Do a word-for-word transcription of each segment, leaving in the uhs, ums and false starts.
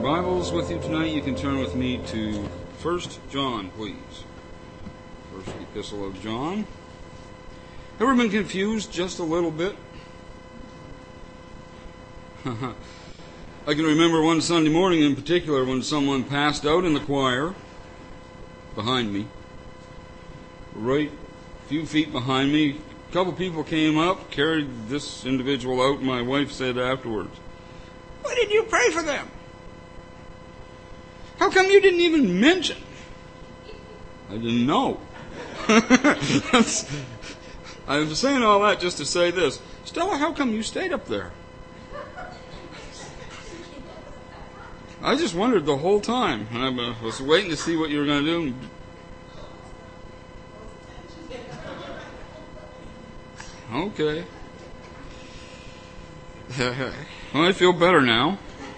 Bibles with you tonight, you can turn with me to First John, please. First Epistle of John. Ever been confused just a little bit? I can remember one Sunday morning in particular when someone passed out in the choir behind me. Right a few feet behind me, a couple people came up, carried this individual out, and my wife said afterwards, "Why did you pray for them? How come you didn't even mention?" I didn't know. I was saying all that just to say this. Stella, how come you stayed up there? I just wondered the whole time. I was waiting to see what you were going to do. Okay. Well, I feel better now.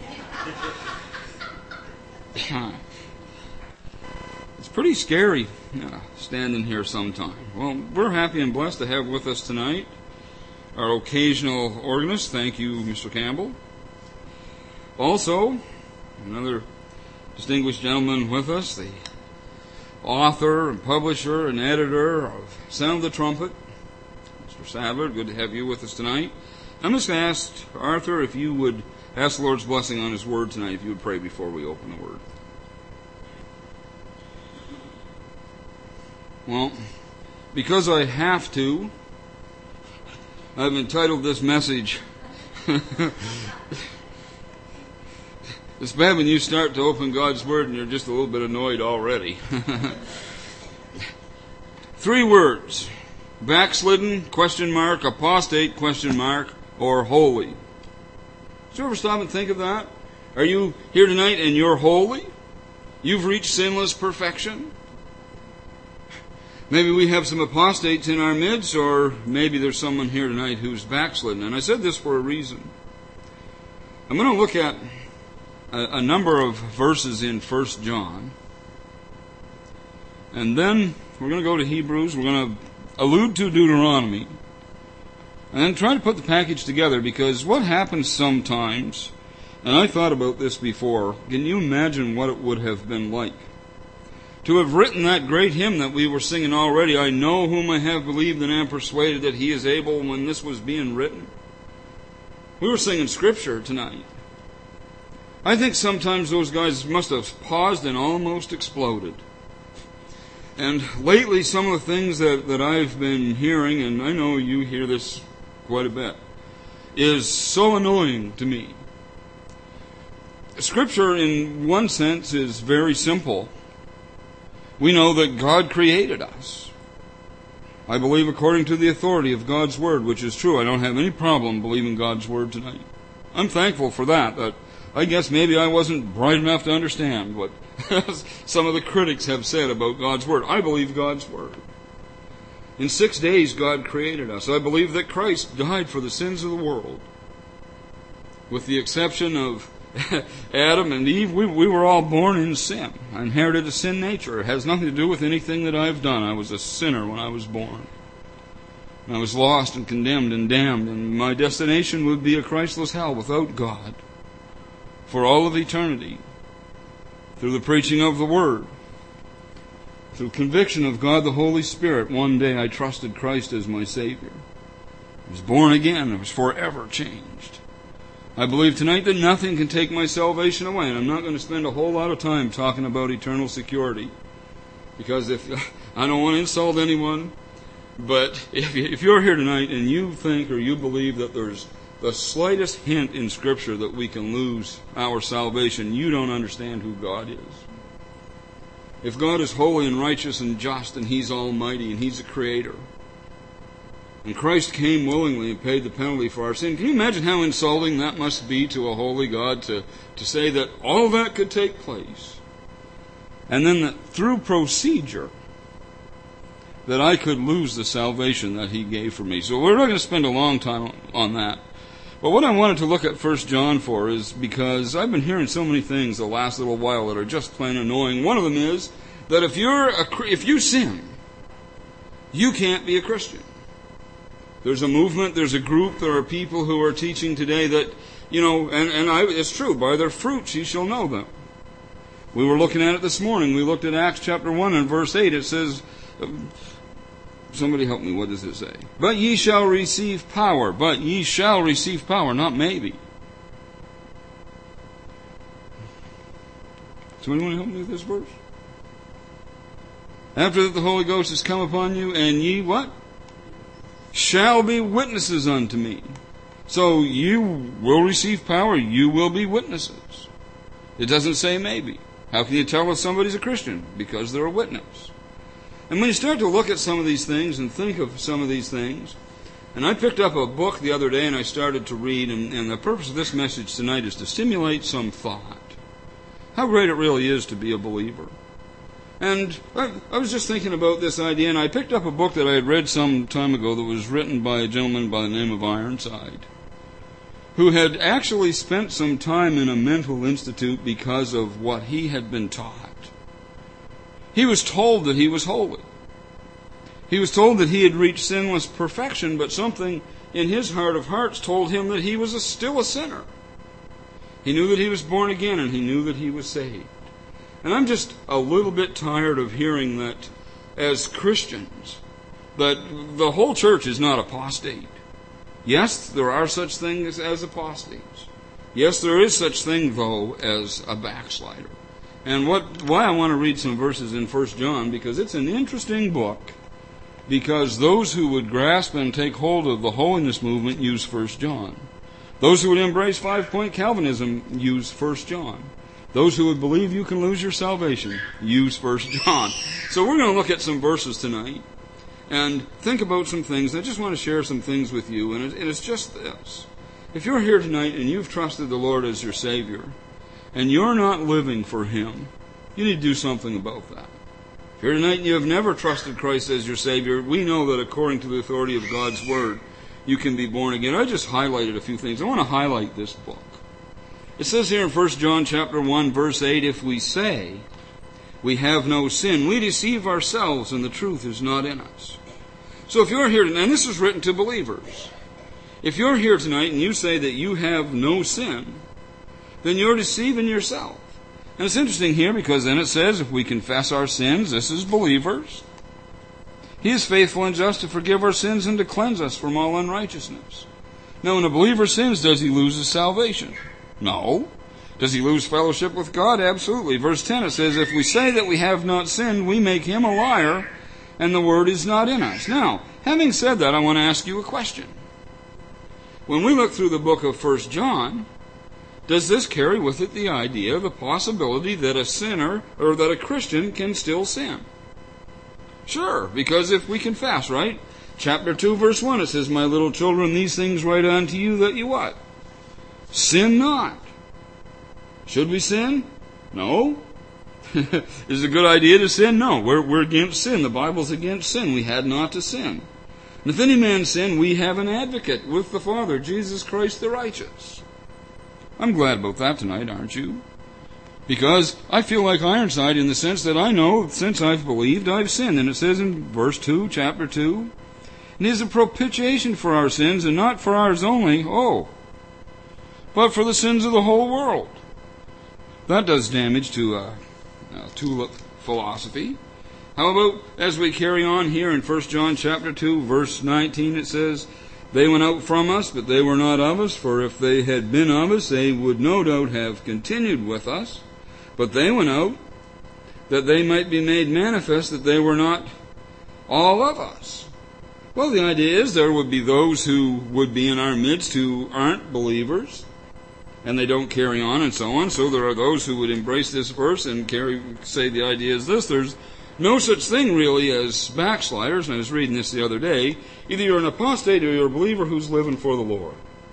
It's pretty scary uh, standing here sometime. Well, we're happy and blessed to have with us tonight our occasional organist. Thank you, Mister Campbell. Also, another distinguished gentleman with us, the author and publisher and editor of Sound the Trumpet, Mister Sadler. Good to have you with us tonight. I'm just going to ask Arthur if you would ask the Lord's blessing on His Word tonight, if you would pray before we open the Word. Well, because I have to, I've entitled this message, it's bad when you start to open God's Word and you're just a little bit annoyed already. Three words: backslidden, question mark, apostate, question mark, or holy. Did you ever stop and think of that? Are you here tonight and you're holy? You've reached sinless perfection? Maybe we have some apostates in our midst, or maybe there's someone here tonight who's backslidden. And I said this for a reason. I'm going to look at a, a number of verses in First John. And then we're going to go to Hebrews. We're going to allude to Deuteronomy. And then try to put the package together, because what happens sometimes, and I thought about this before, can you imagine what it would have been like to have written that great hymn that we were singing already, "I know whom I have believed and am persuaded that He is able," when this was being written? We were singing Scripture tonight. I think sometimes those guys must have paused and almost exploded. And lately, some of the things that, that I've been hearing, and I know you hear this quite a bit, is so annoying to me. Scripture, in one sense, is very simple. We know that God created us. I believe according to the authority of God's Word, which is true. I don't have any problem believing God's Word tonight. I'm thankful for that, but I guess maybe I wasn't bright enough to understand what some of the critics have said about God's Word. I believe God's Word. In six days, God created us. I believe that Christ died for the sins of the world. With the exception of Adam and Eve, we, we were all born in sin. I inherited a sin nature. It has nothing to do with anything that I've done. I was a sinner when I was born. I was lost and condemned and damned, and my destination would be a Christless hell without God for all of eternity. Through the preaching of the Word, through conviction of God the Holy Spirit, one day I trusted Christ as my Savior. I was born again. I was forever changed. I believe tonight that nothing can take my salvation away, and I'm not going to spend a whole lot of time talking about eternal security, because if I don't want to insult anyone, but if, if you're here tonight and you think or you believe that there's the slightest hint in Scripture that we can lose our salvation, you don't understand who God is. If God is holy and righteous and just, and He's almighty, and He's a creator, and Christ came willingly and paid the penalty for our sin, can you imagine how insulting that must be to a holy God to, to say that all that could take place, and then that through procedure that I could lose the salvation that He gave for me? So we're not going to spend a long time on that. But what I wanted to look at First John for is because I've been hearing so many things the last little while that are just plain annoying. One of them is that if you're a, if you sin, you can't be a Christian. There's a movement, there's a group, there are people who are teaching today that you know, and, and I, it's true, by their fruits ye shall know them. We were looking at it this morning. We looked at Acts chapter one and verse eight. It says, somebody help me, what does it say? But ye shall receive power. But ye shall receive power, not maybe. Somebody want to help me with this verse? After that the Holy Ghost has come upon you, and ye what? Shall be witnesses unto me. So you will receive power. You will be witnesses. It doesn't say maybe. How can you tell if somebody's a Christian? Because they're a witness. And when you start to look at some of these things and think of some of these things, and I picked up a book the other day and I started to read, and, and the purpose of this message tonight is to stimulate some thought. How great it really is to be a believer. And I, I was just thinking about this idea, and I picked up a book that I had read some time ago that was written by a gentleman by the name of Ironside, who had actually spent some time in a mental institute because of what he had been taught. He was told that he was holy. He was told that he had reached sinless perfection, but something in his heart of hearts told him that he was a, still a sinner. He knew that he was born again, and he knew that he was saved. And I'm just a little bit tired of hearing that as Christians, that the whole church is not apostate. Yes, there are such things as apostates. Yes, there is such thing, though, as a backslider. And what why I want to read some verses in First John, because it's an interesting book, because those who would grasp and take hold of the holiness movement use First John. Those who would embrace five-point Calvinism use First John. Those who would believe you can lose your salvation use First John. So we're going to look at some verses tonight and think about some things. I just want to share some things with you, and it's just this. If you're here tonight and you've trusted the Lord as your Savior, and you're not living for Him, you need to do something about that. If you're here tonight and you have never trusted Christ as your Savior, we know that according to the authority of God's Word, you can be born again. I just highlighted a few things. I want to highlight this book. It says here in First John chapter one, verse eight, if we say we have no sin, we deceive ourselves and the truth is not in us. So if you're here tonight, and this is written to believers, if you're here tonight and you say that you have no sin, then you're deceiving yourself. And it's interesting here because then it says if we confess our sins, this is believers, He is faithful and just to forgive our sins and to cleanse us from all unrighteousness. Now when a believer sins, does he lose his salvation? No. Does he lose fellowship with God? Absolutely. Verse ten, it says, if we say that we have not sinned, we make him a liar, and the word is not in us. Now, having said that, I want to ask you a question. When we look through the book of First John, does this carry with it the idea, the possibility that a sinner, or that a Christian can still sin? Sure, because if we confess, right? Chapter two, verse one, it says, my little children, these things write unto you that you what? Sin not. Should we sin? No. Is it a good idea to sin? No. We're, we're against sin. The Bible's against sin. We had not to sin. And if any man sin, we have an advocate with the Father, Jesus Christ the righteous. I'm glad about that tonight, aren't you? Because I feel like Ironside in the sense that I know since I've believed, I've sinned. And it says in verse two, chapter two, it is a propitiation for our sins, and not for ours only. Oh, but for the sins of the whole world. That does damage to uh, uh, tulip philosophy. How about as we carry on here in First John chapter two, verse nineteen, it says, they went out from us, but they were not of us, for if they had been of us, they would no doubt have continued with us. But they went out, that they might be made manifest that they were not all of us. Well, the idea is there would be those who would be in our midst who aren't believers, and they don't carry on and so on. So there are those who would embrace this verse and carry, say the idea is this. There's no such thing really as backsliders. And I was reading this the other day. Either you're an apostate or you're a believer who's living for the Lord.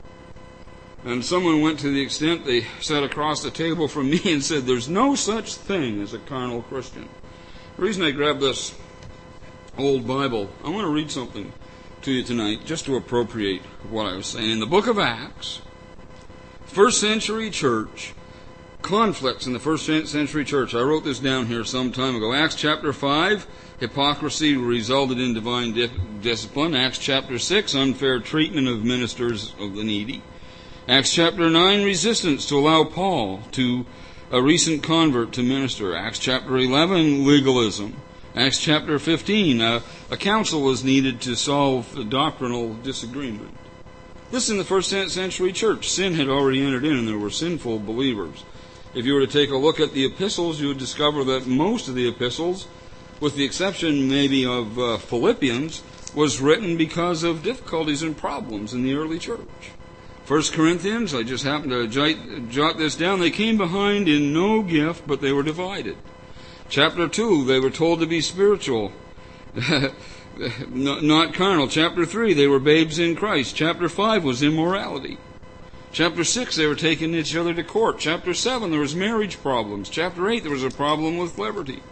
And someone went to the extent they sat across the table from me and said, there's no such thing as a carnal Christian. The reason I grabbed this old Bible, I want to read something to you tonight just to appropriate what I was saying. In the book of Acts, first century church, conflicts in the first century church. I wrote this down here some time ago. Acts chapter five, hypocrisy resulted in divine di- discipline. Acts chapter six, unfair treatment of ministers of the needy. Acts chapter nine, resistance to allow Paul, to a recent convert, to minister. Acts chapter eleven, legalism. Acts chapter fifteen, a, a council was needed to solve a doctrinal disagreement. This in the first century church. Sin had already entered in and there were sinful believers. If you were to take a look at the epistles, you would discover that most of the epistles, with the exception maybe of uh, Philippians, was written because of difficulties and problems in the early church. First Corinthians, I just happened to jot, jot this down, they came behind in no gift, but they were divided. Chapter two, they were told to be spiritual, not carnal. Chapter three, they were babes in Christ. Chapter five was immorality. Chapter six, they were taking each other to court. Chapter seven, there was marriage problems. Chapter eight, there was a problem with liberty.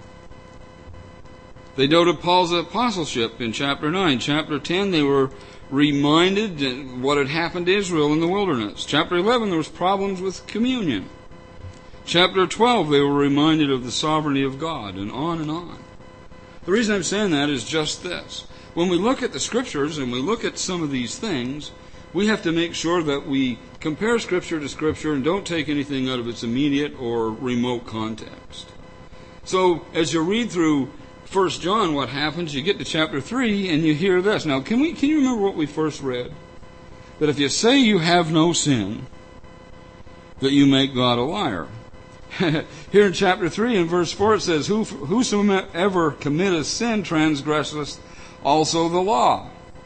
They doubted Paul's apostleship in chapter nine. Chapter ten, they were reminded what had happened to Israel in the wilderness. Chapter eleven, there was problems with communion. Chapter twelve, they were reminded of the sovereignty of God, and on and on. The reason I'm saying that is just this. When we look at the Scriptures and we look at some of these things, we have to make sure that we compare Scripture to Scripture and don't take anything out of its immediate or remote context. So, as you read through First John, what happens? You get to chapter three and you hear this. Now, can we? Can you remember what we first read? That if you say you have no sin, that you make God a liar. Here in chapter three and verse four it says, whosoever committeth sin transgresseth also the law.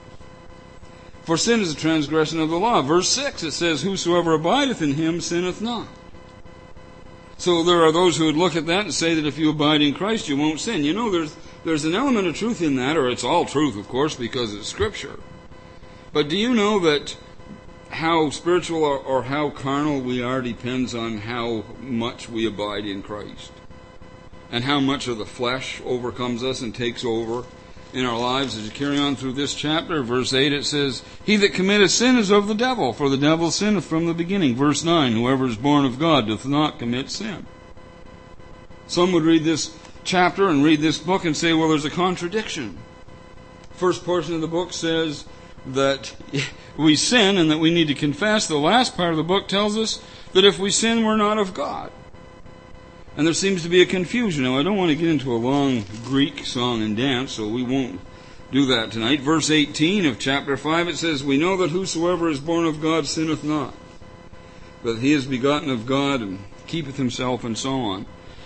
For sin is a transgression of the law. Verse six it says, whosoever abideth in him sinneth not. So there are those who would look at that and say that if you abide in Christ you won't sin. You know, there's there's an element of truth in that, or it's all truth, of course, because it's Scripture. But do you know that how spiritual or, or how carnal we are depends on how much we abide in Christ, and how much of the flesh overcomes us and takes over in our lives? As you carry on through this chapter, verse eight, it says, he that committeth sin is of the devil, for the devil sinneth from the beginning. Verse nine, whoever is born of God doth not commit sin. Some would read this chapter and read this book and say, well, there's a contradiction. First portion of the book says that we sin and that we need to confess. The last part of the book tells us that if we sin, we're not of God. And there seems to be a confusion. Now, I don't want to get into a long Greek song and dance, so we won't do that tonight. Verse eighteen of chapter five, it says, we know that whosoever is born of God sinneth not, but he is begotten of God and keepeth himself, and so on.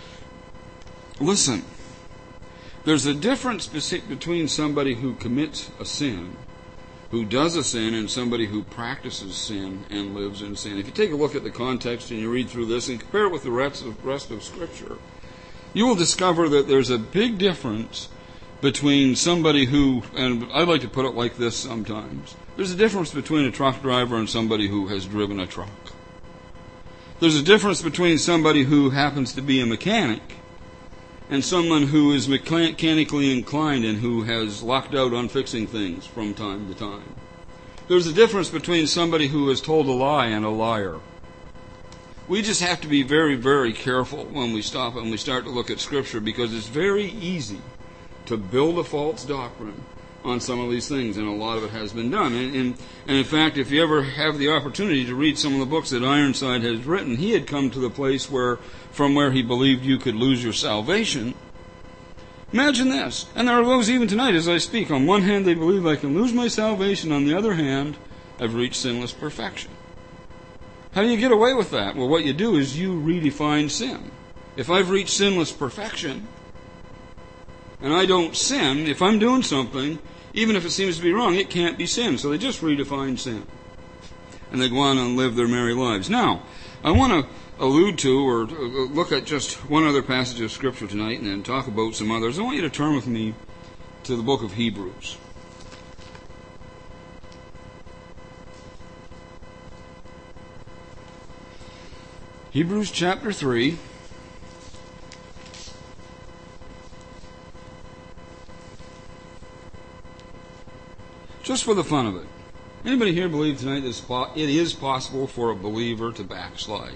Listen, there's a difference between somebody who commits a sin, who does a sin, and somebody who practices sin and lives in sin. If you take a look at the context and you read through this and compare it with the rest of, rest of Scripture, you will discover that there's a big difference between somebody who, and I like to put it like this sometimes, there's a difference between a truck driver and somebody who has driven a truck. There's a difference between somebody who happens to be a mechanic and someone who is mechanically inclined and who has locked out on fixing things from time to time. There's a difference between somebody who has told a lie and a liar. We just have to be very, very careful when we stop and we start to look at Scripture, because it's very easy to build a false doctrine on some of these things, and a lot of it has been done. And, and, and in fact, if you ever have the opportunity to read some of the books that Ironside has written, he had come to the place where, from where he believed you could lose your salvation. Imagine this. And there are those even tonight as I speak. On one hand, they believe I can lose my salvation. On the other hand, I've reached sinless perfection. How do you get away with that? Well, what you do is you redefine sin. If I've reached sinless perfection, and I don't sin, if I'm doing something, even if it seems to be wrong, it can't be sin. So they just redefine sin. And they go on and live their merry lives. Now, I want to allude to or look at just one other passage of Scripture tonight and then talk about some others. I want you to turn with me to the book of Hebrews. Hebrews chapter three. Just for the fun of it. Anybody here believe tonight that it is possible for a believer to backslide?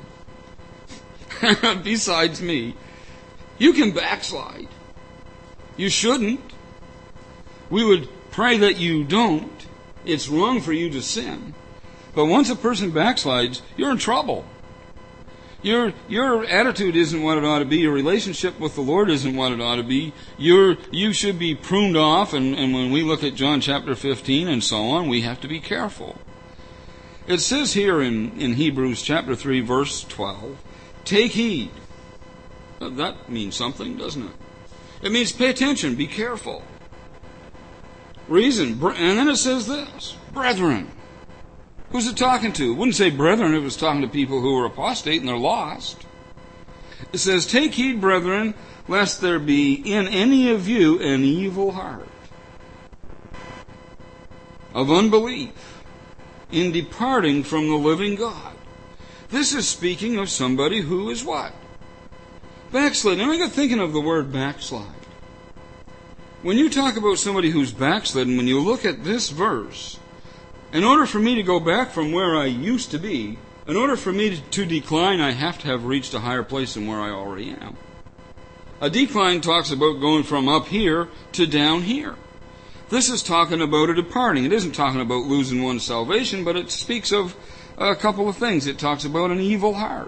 Besides me. You can backslide. You shouldn't. We would pray that you don't. It's wrong for you to sin. But once a person backslides, you're in trouble. Your your attitude isn't what it ought to be. Your relationship with the Lord isn't what it ought to be. You're, you should be pruned off, and, and when we look at John chapter fifteen and so on, we have to be careful. It says here in, in Hebrews chapter three, verse twelve, take heed. That means something, doesn't it? It means pay attention, be careful. Reason, and then it says this, brethren. Who's it talking to? It wouldn't say brethren, it was talking to people who are apostate and they're lost. It says, take heed, brethren, lest there be in any of you an evil heart of unbelief in departing from the living God. This is speaking of somebody who is what? Backslidden. And I got thinking of the word backslide. When you talk about somebody who's backslidden, when you look at this verse, in order for me to go back from where I used to be, in order for me to decline, I have to have reached a higher place than where I already am. A decline talks about going from up here to down here. This is talking about a departing. It isn't talking about losing one's salvation, but it speaks of a couple of things. It talks about an evil heart.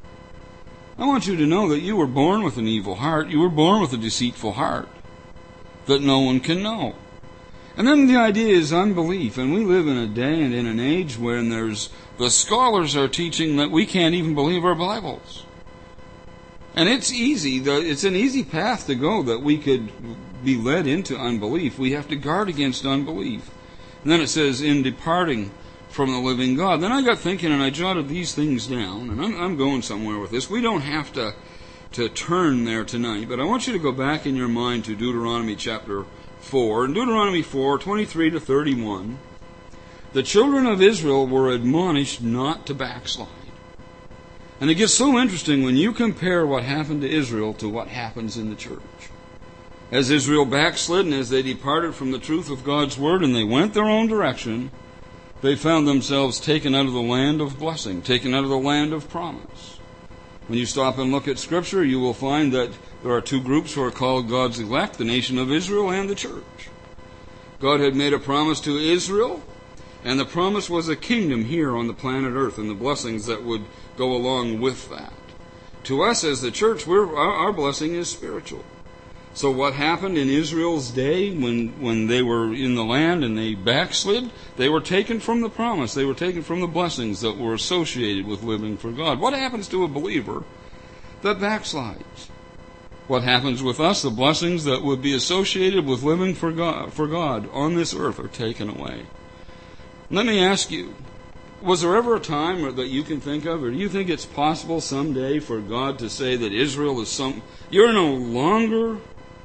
I want you to know that you were born with an evil heart. You were born with a deceitful heart that no one can know. And then the idea is unbelief. And we live in a day and in an age when there's, the scholars are teaching that we can't even believe our Bibles. And it's easy, it's an easy path to go that we could be led into unbelief. We have to guard against unbelief. And then it says, in departing from the living God. Then I got thinking and I jotted these things down, and I'm, I'm going somewhere with this. We don't have to, to turn there tonight, but I want you to go back in your mind to Deuteronomy chapter four. In Deuteronomy four, twenty-three to thirty-one, the children of Israel were admonished not to backslide. And it gets so interesting when you compare what happened to Israel to what happens in the church. As Israel backslid and as they departed from the truth of God's word and they went their own direction, they found themselves taken out of the land of blessing, taken out of the land of promise. When you stop and look at Scripture, you will find that there are two groups who are called God's elect, the nation of Israel and the church. God had made a promise to Israel, and the promise was a kingdom here on the planet Earth and the blessings that would go along with that. To us as the church, we're, our, our blessing is spiritual. So what happened in Israel's day when, when they were in the land and they backslid? They were taken from the promise. They were taken from the blessings that were associated with living for God. What happens to a believer that backslides? What happens with us? The blessings that would be associated with living for God, for God on this earth are taken away. Let me ask you, was there ever a time that you can think of, or do you think it's possible someday for God to say that Israel is some... You're no longer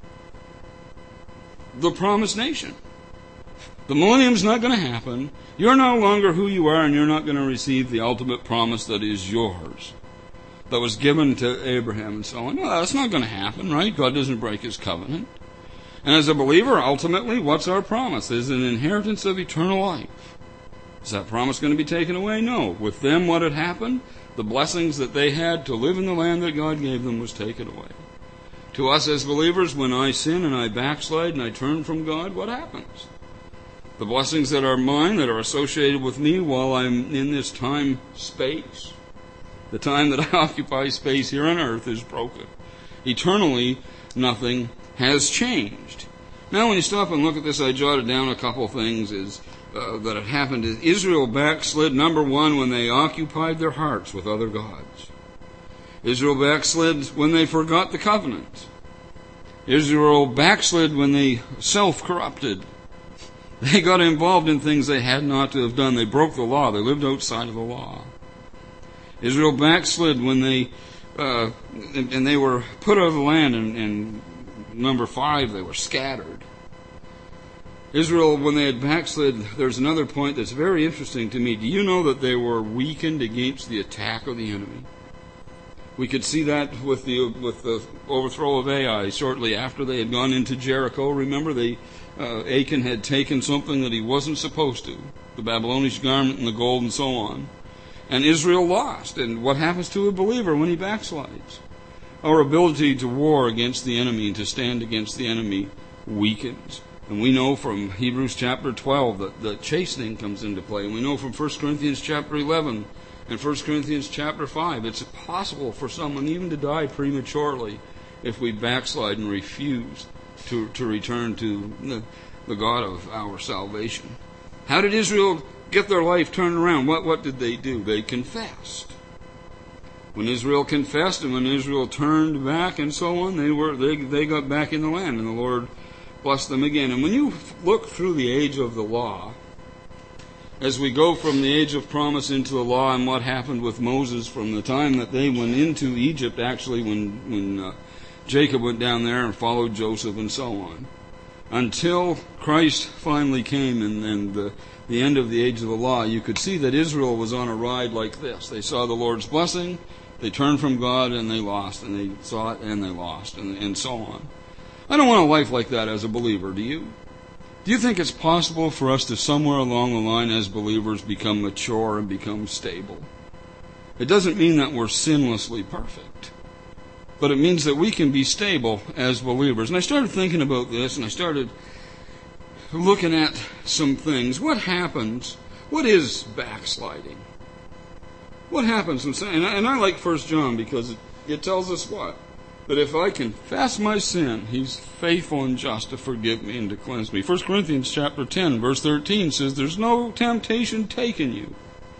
the promised nation. The millennium's not going to happen. You're no longer who you are, and you're not going to receive the ultimate promise that is yours, that was given to Abraham and so on. No, that's not going to happen, right? God doesn't break his covenant. And as a believer, ultimately, what's our promise? There's an inheritance of eternal life. Is that promise going to be taken away? No. With them, what had happened? The blessings that they had to live in the land that God gave them was taken away. To us as believers, when I sin and I backslide and I turn from God, what happens? The blessings that are mine, that are associated with me while I'm in this time space, the time that I occupy space here on earth, is broken. Eternally, nothing has changed. Now, when you stop and look at this, I jotted down a couple things is uh, that had happened. Israel backslid, number one, when they occupied their hearts with other gods. Israel backslid when they forgot the covenant. Israel backslid when they self-corrupted. They got involved in things they had not to have done. They broke the law. They lived outside of the law. Israel backslid when they, uh, and, and they were put out of the land, and, and number five, they were scattered. Israel, when they had backslid, there's another point that's very interesting to me. Do you know that they were weakened against the attack of the enemy? We could see that with the with the overthrow of Ai shortly after they had gone into Jericho. Remember, they uh, Achan had taken something that he wasn't supposed to, the Babylonian garment and the gold and so on. And Israel lost. And what happens to a believer when he backslides? Our ability to war against the enemy and to stand against the enemy weakens. And we know from Hebrews chapter twelve that the chastening comes into play. And we know from First Corinthians chapter eleven and First Corinthians chapter five, it's possible for someone even to die prematurely if we backslide and refuse to, to return to the, the God of our salvation. How did Israel get their life turned around? What, what did they do? They confessed. When Israel confessed and when Israel turned back and so on, they were they, they got back in the land, and the Lord blessed them again. And when you look through the age of the law, as we go from the age of promise into the law and what happened with Moses from the time that they went into Egypt, actually when, when uh, Jacob went down there and followed Joseph and so on, until Christ finally came and, and the, the end of the age of the law, you could see that Israel was on a ride like this. They saw the Lord's blessing, they turned from God and they lost, and they saw it and they lost, and, and so on. I don't want a life like that as a believer, do you? Do you think it's possible for us to somewhere along the line as believers become mature and become stable? It doesn't mean that we're sinlessly perfect, but it means that we can be stable as believers. And I started thinking about this, and I started looking at some things. What happens? What is backsliding? What happens? And I, and I like First John because it, it tells us what? That if I confess my sin, He's faithful and just to forgive me and to cleanse me. First Corinthians chapter ten, verse thirteen says, "There's no temptation taken you,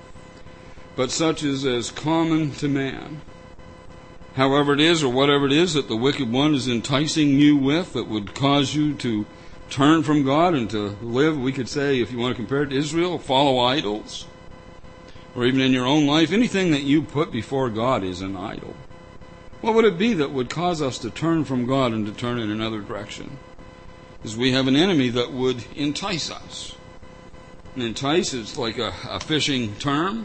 but such is as common to man. However it is, or whatever it is that the wicked one is enticing you with, that would cause you to turn from God and to live," we could say, if you want to compare it to Israel, follow idols. Or even in your own life, anything that you put before God is an idol. What would it be that would cause us to turn from God and to turn in another direction? Is we have an enemy that would entice us. And entice is like a, a fishing term.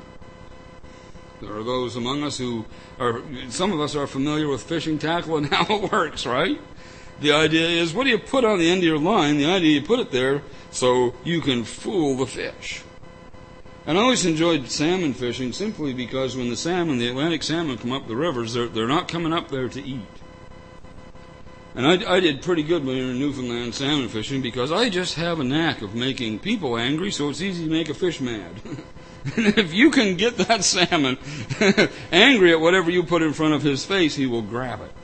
There are those among us who are, some of us are familiar with fishing tackle and how it works, right? The idea is, what do you put on the end of your line? The idea, you put it there so you can fool the fish. And I always enjoyed salmon fishing simply because when the salmon, the Atlantic salmon, come up the rivers, they're, they're not coming up there to eat. And I, I did pretty good when we were in Newfoundland salmon fishing because I just have a knack of making people angry, so it's easy to make a fish mad. And if you can get that salmon angry at whatever you put in front of his face, he will grab it.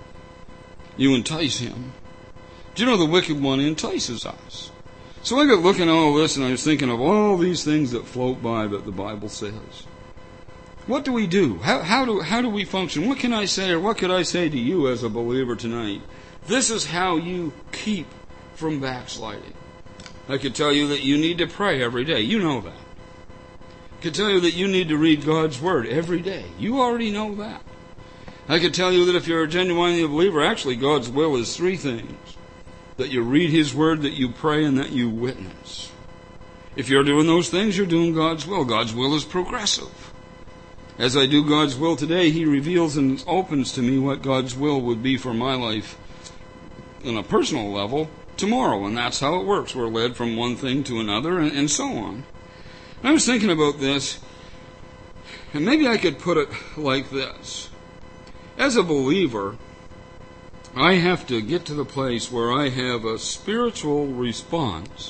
You entice him. Do you know the wicked one entices us? So I got looking at all this, and I was thinking of all these things that float by that the Bible says. What do we do? How, how do how do we function? What can I say, or what could I say to you as a believer tonight? This is how you keep from backsliding. I could tell you that you need to pray every day. You know that. I could tell you that you need to read God's Word every day. You already know that. I could tell you that if you're a genuinely a believer, actually God's will is three things. That you read His Word, that you pray, and that you witness. If you're doing those things, you're doing God's will. God's will is progressive. As I do God's will today, He reveals and opens to me what God's will would be for my life on a personal level tomorrow. And that's how it works. We're led from one thing to another, and, and so on. And I was thinking about this, and maybe I could put it like this. As a believer, I have to get to the place where I have a spiritual response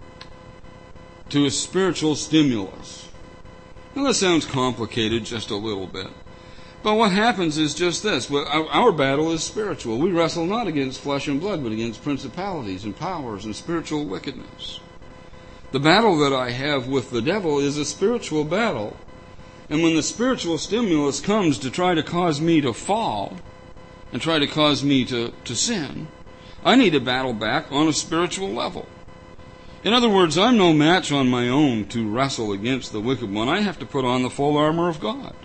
to a spiritual stimulus. Now that sounds complicated just a little bit. But what happens is just this. Our battle is spiritual. We wrestle not against flesh and blood, but against principalities and powers and spiritual wickedness. The battle that I have with the devil is a spiritual battle. And when the spiritual stimulus comes to try to cause me to fall, and try to cause me to, to sin, I need to battle back on a spiritual level. In other words, I'm no match on my own to wrestle against the wicked one. I have to put on the full armor of God.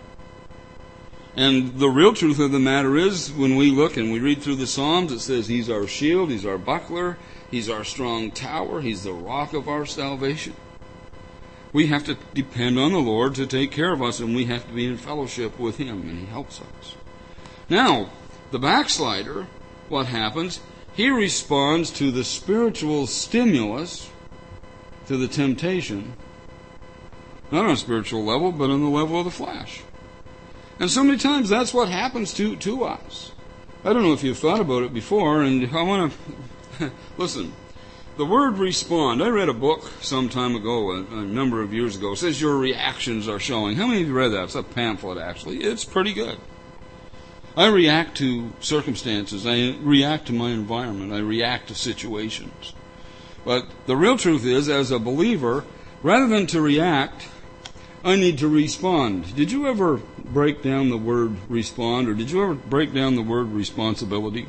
And the real truth of the matter is, when we look and we read through the Psalms, it says He's our shield, He's our buckler, He's our strong tower, He's the rock of our salvation. We have to depend on the Lord to take care of us, and we have to be in fellowship with Him, and He helps us. Now, the backslider, what happens? He responds to the spiritual stimulus, to the temptation, not on a spiritual level, but on the level of the flesh. And so many times that's what happens to, to us. I don't know if you've thought about it before, and I want to... Listen, the word respond. I read a book some time ago, a, a number of years ago. It says your reactions are showing. How many of you read that? It's a pamphlet, actually. It's pretty good. I react to circumstances. I react to my environment. I react to situations. But the real truth is, as a believer, rather than to react, I need to respond. Did you ever break down the word respond, or did you ever break down the word responsibility?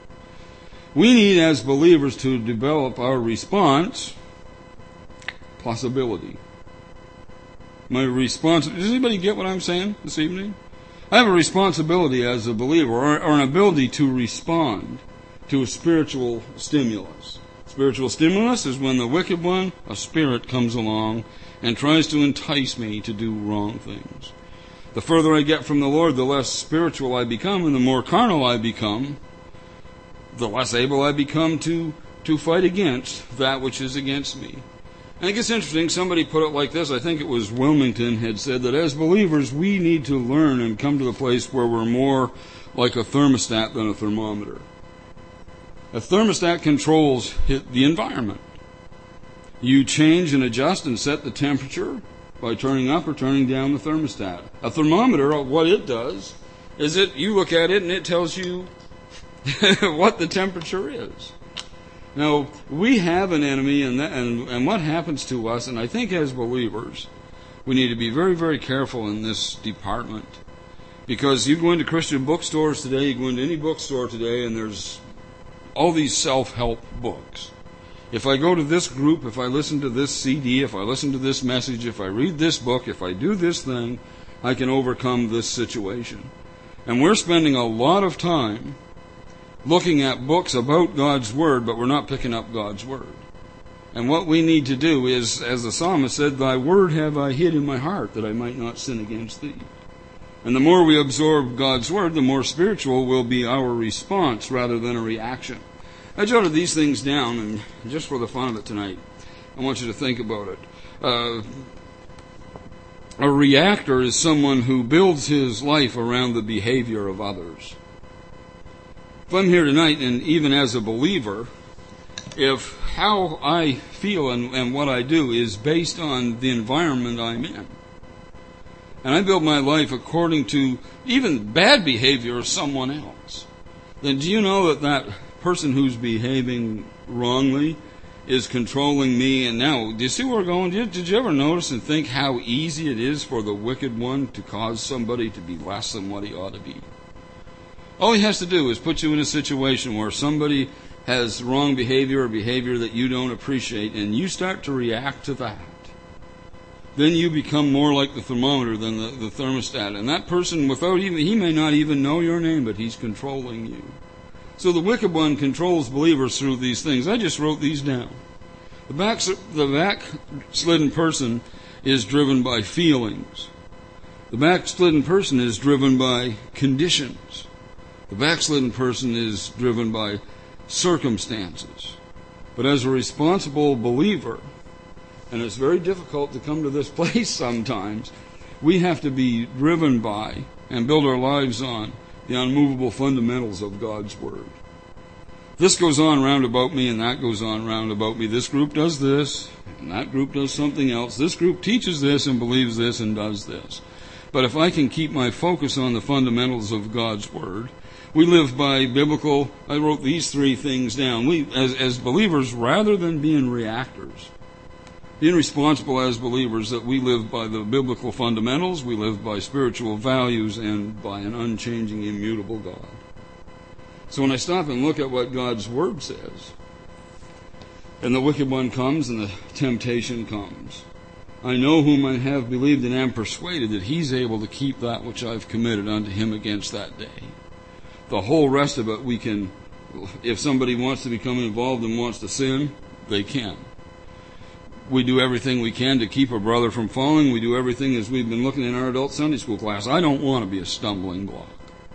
We need, as believers, to develop our response possibility. My response. Does anybody get what I'm saying this evening? I have a responsibility as a believer, or, or an ability to respond to a spiritual stimulus. Spiritual stimulus is when the wicked one, a spirit, comes along and tries to entice me to do wrong things. The further I get from the Lord, the less spiritual I become, and the more carnal I become, the less able I become to, to fight against that which is against me. I think it's interesting, somebody put it like this, I think it was Wilmington had said that as believers we need to learn and come to the place where we're more like a thermostat than a thermometer. A thermostat controls the environment. You change and adjust and set the temperature by turning up or turning down the thermostat. A thermometer, what it does is it you look at it and it tells you what the temperature is. Now, we have an enemy, and, that, and and what happens to us, and I think as believers, we need to be very, very careful in this department. Because you go into Christian bookstores today, you go into any bookstore today, and there's all these self-help books. If I go to this group, if I listen to this C D, if I listen to this message, if I read this book, if I do this thing, I can overcome this situation. And we're spending a lot of time looking at books about God's Word, but we're not picking up God's Word. And what we need to do is, as the psalmist said, Thy Word have I hid in my heart, that I might not sin against Thee. And the more we absorb God's Word, the more spiritual will be our response rather than a reaction. I jotted these things down, and just for the fun of it tonight, I want you to think about it. Uh, a reactor is someone who builds his life around the behavior of others. If I'm here tonight, and even as a believer, if how I feel and, and what I do is based on the environment I'm in, and I build my life according to even bad behavior of someone else, then do you know that that person who's behaving wrongly is controlling me? And now, do you see where we're going? Did you, did you ever notice and think how easy it is for the wicked one to cause somebody to be less than what he ought to be? All he has to do is put you in a situation where somebody has wrong behavior or behavior that you don't appreciate, and you start to react to that. Then you become more like the thermometer than the, the thermostat. And that person, without even, he may not even know your name, but he's controlling you. So the wicked one controls believers through these things. I just wrote these down. The back, the backslidden person is driven by feelings. The backslidden person is driven by conditions. The backslidden person is driven by circumstances. But as a responsible believer, and it's very difficult to come to this place sometimes, we have to be driven by and build our lives on the unmovable fundamentals of God's Word. This goes on round about me, and that goes on round about me. This group does this, and that group does something else. This group teaches this and believes this and does this. But if I can keep my focus on the fundamentals of God's Word, we live by biblical, I wrote these three things down. We, as, as believers, rather than being reactors, being responsible as believers, that we live by the biblical fundamentals, we live by spiritual values, and by an unchanging, immutable God. So when I stop and look at what God's Word says, and the wicked one comes and the temptation comes, I know whom I have believed and am persuaded that He's able to keep that which I've committed unto Him against that day. The whole rest of it we can, if somebody wants to become involved and wants to sin, they can. We do everything we can to keep a brother from falling. We do everything as we've been looking in our adult Sunday school class. I don't want to be a stumbling block.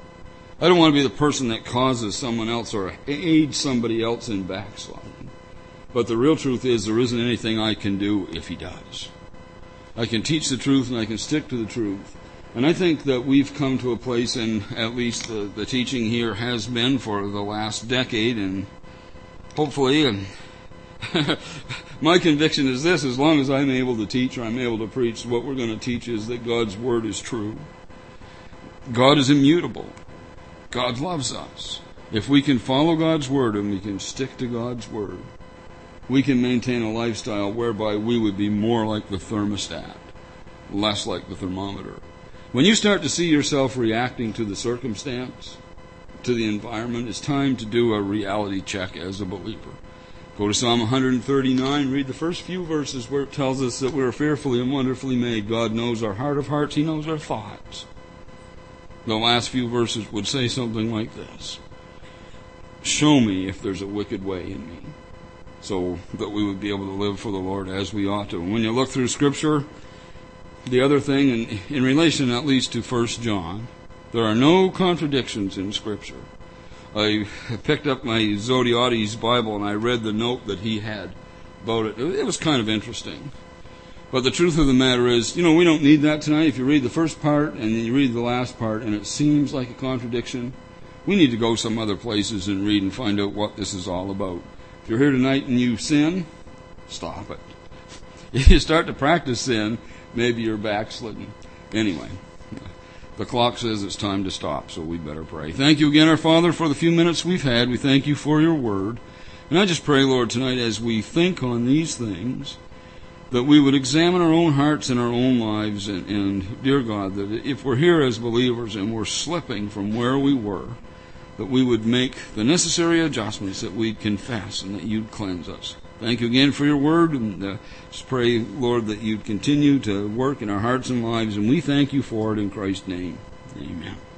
I don't want to be the person that causes someone else or aids somebody else in backsliding. But the real truth is there isn't anything I can do if he does. I can teach the truth and I can stick to the truth. And I think that we've come to a place, and at least the, the teaching here has been for the last decade, and hopefully, and My conviction is this: as long as I'm able to teach or I'm able to preach, what we're going to teach is that God's Word is true. God is immutable. God loves us. If we can follow God's Word and we can stick to God's Word, we can maintain a lifestyle whereby we would be more like the thermostat, less like the thermometer. When you start to see yourself reacting to the circumstance, to the environment, it's time to do a reality check as a believer. Go to Psalm one thirty-nine, read the first few verses where it tells us that we're fearfully and wonderfully made. God knows our heart of hearts. He knows our thoughts. The last few verses would say something like this: show me if there's a wicked way in me, so that we would be able to live for the Lord as we ought to. When you look through Scripture, the other thing, in, in relation at least to First John, there are no contradictions in Scripture. I picked up my Zodhiates Bible and I read the note that he had about it. It was kind of interesting. But the truth of the matter is, you know, we don't need that tonight. If you read the first part and then you read the last part and it seems like a contradiction, we need to go some other places and read and find out what this is all about. If you're here tonight and you sin, stop it. If you start to practice sin, maybe you're backslidden. Anyway, the clock says it's time to stop, so we better pray. Thank you again, our Father, for the few minutes we've had. We thank you for your word. And I just pray, Lord, tonight as we think on these things, that we would examine our own hearts and our own lives. And, and, dear God, that if we're here as believers and we're slipping from where we were, that we would make the necessary adjustments, that we'd confess and that you'd cleanse us. Thank you again for your word, and uh, just pray, Lord, that you'd continue to work in our hearts and lives, and we thank you for it in Christ's name. Amen.